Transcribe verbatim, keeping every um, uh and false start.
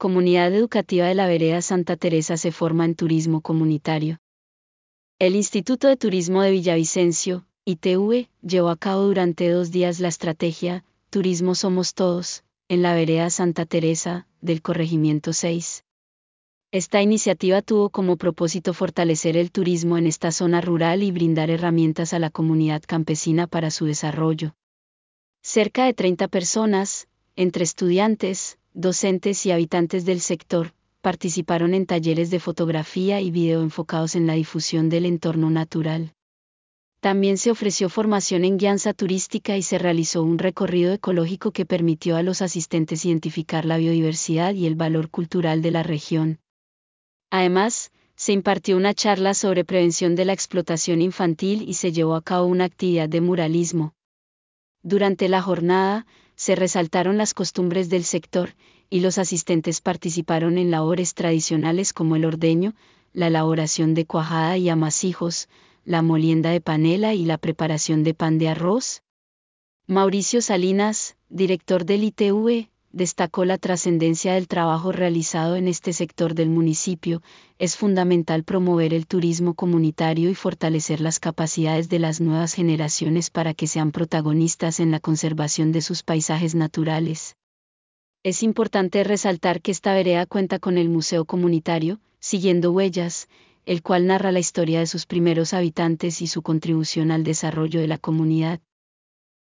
comunidad educativa de la Vereda Santa Teresa se forma en turismo comunitario. El Instituto de Turismo de Villavicencio, I T V, llevó a cabo durante dos días la estrategia Turismo Somos Todos, en la Vereda Santa Teresa, del Corregimiento seis. Esta iniciativa tuvo como propósito fortalecer el turismo en esta zona rural y brindar herramientas a la comunidad campesina para su desarrollo. Cerca de treinta personas, entre estudiantes, docentes y habitantes del sector, participaron en talleres de fotografía y video enfocados en la difusión del entorno natural. También se ofreció formación en guianza turística y se realizó un recorrido ecológico que permitió a los asistentes identificar la biodiversidad y el valor cultural de la región. Además, se impartió una charla sobre prevención de la explotación infantil y se llevó a cabo una actividad de muralismo. Durante la jornada, se resaltaron las costumbres del sector, y los asistentes participaron en labores tradicionales como el ordeño, la elaboración de cuajada y amasijos, la molienda de panela y la preparación de pan de arroz. Mauricio Salinas, director del I T V, destacó la trascendencia del trabajo realizado en este sector del municipio. Es fundamental promover el turismo comunitario y fortalecer las capacidades de las nuevas generaciones para que sean protagonistas en la conservación de sus paisajes naturales. Es importante resaltar que esta vereda cuenta con el Museo Comunitario, Siguiendo Huellas, el cual narra la historia de sus primeros habitantes y su contribución al desarrollo de la comunidad.